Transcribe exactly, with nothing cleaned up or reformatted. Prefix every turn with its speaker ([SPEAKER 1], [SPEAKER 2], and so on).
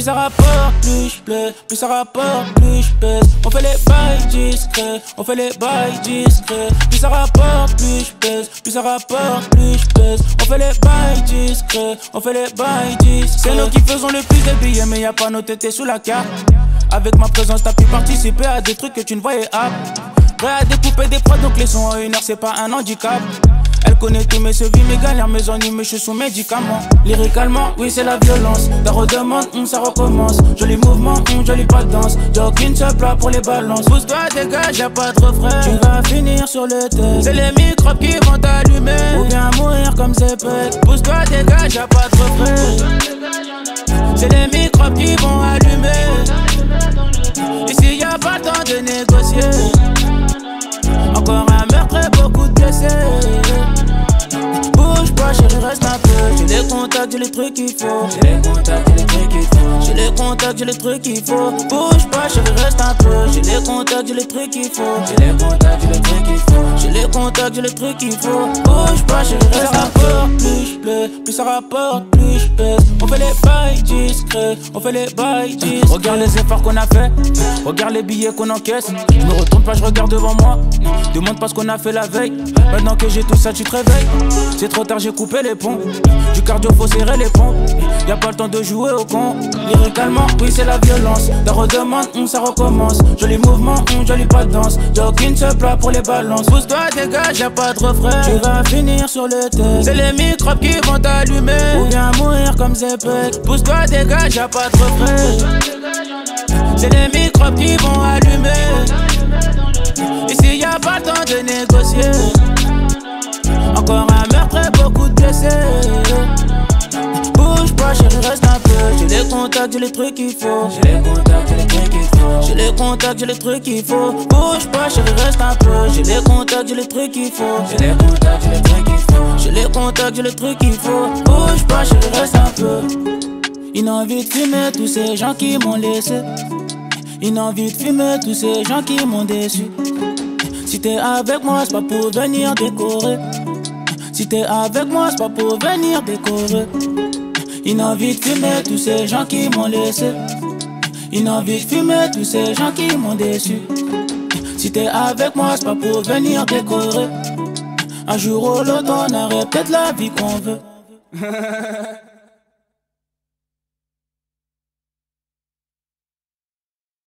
[SPEAKER 1] ça rapporte, plus je plais. Plus ça rapporte, plus je pèse. On fait les bails discrets, on fait les bails discrets. Plus ça rapporte, plus je pèse. Plus ça rapporte, plus je pèse. On fait les bails discrets, on fait les bails discrets. C'est nous qui faisons le plus de billets, mais y a pas nos tétés sous la carte. Avec ma présence, t'as pu participer à des trucs que tu ne voyais pas. Prêt à découper des prods, donc les sons en une heure, c'est pas un handicap. Elle connaît tous mes sevis, mes galères, mes ennuis, mais je suis sous médicaments. Lyricalement, oui, c'est la violence. La redemande, hum, ça recommence. Joli mouvement, hum, jolie pas de danse. Jogging se plat pour les balances. Pousse-toi, dégage, y'a pas de refrain. Tu vas finir sur le thème. C'est les microbes qui vont t'allumer. Ou bien mourir comme Zepek. Pousse-toi, dégage, y'a pas de refrain. C'est les microbes qui vont allumer. Ici, y'a pas le temps de négocier. Encore un meurtre et beaucoup de blessés. Bouge pas chérie, reste un peu. J'ai les contacts, j'ai les trucs qu'il faut. J'ai les contacts, j'ai les trucs qu'il faut. J'ai les contacts, j'ai les trucs qu'il faut. Bouge pas chérie, reste un peu. J'ai les contacts, j'ai les trucs qu'il faut. J'ai les contacts, j'ai les trucs qu'il faut. J'ai les contacts, j'ai les trucs qu'il faut. Bouge pas chérie, reste un peu. Plus je plais, plus ça rapporte, plus je pèse. On fait les bails discrets, on fait les bails discrets. Regarde les efforts qu'on a fait, regarde les billets qu'on encaisse. Je me retourne pas, je regarde devant moi. Demande pas ce qu'on a fait la veille. Maintenant que j'ai tout ça, tu te réveilles. C'est trop tard, j'ai coupé les ponts. Du cardio, faut serrer les pompes. Y'a pas le temps de jouer au con. Lyricalement, oui, c'est la violence. La redemande, hum, ça recommence. Joli mouvement, hum, jolie pas de danse. Jogging se plat pour les balances. Pousse-toi, dégage, y'a pas de refrain. Tu vas finir sur le thème. C'est les microbes qui vont t'allumer. Ou bien mourir comme Zepek. Pousse-toi, dégage, y'a pas de refrain. C'est les microbes qui vont allumer. Ici y'a pas le temps de négocier. Encore un meurtre et beaucoup de blessés. Bouge pas chérie, reste un peu. J'ai les contacts, j'ai les trucs qu'il faut. J'ai les contacts, j'ai les trucs qu'il faut. J'ai les contacts, j'ai les trucs qu'il faut. Bouge pas chérie, reste un peu. J'ai les contacts, j'ai les trucs qu'il faut. J'ai les contacts, j'ai les trucs qu'il faut. J'ai les contacts, j'ai les trucs qu'il faut. Bouge pas chérie, reste un peu. Une envie de fumer tous ces gens qui m'ont laissé. Une envie de fumer tous ces gens qui m'ont déçu. Si t'es avec moi, c'est pas pour venir décorer. Si t'es avec moi, c'est pas pour venir décorer. Une envie de fumer tous ces gens qui m'ont laissé. Une envie de fumer tous ces gens qui m'ont déçu. Si t'es avec moi, c'est pas pour venir décorer. Un jour ou l'autre, on aurait peut-être la vie qu'on veut.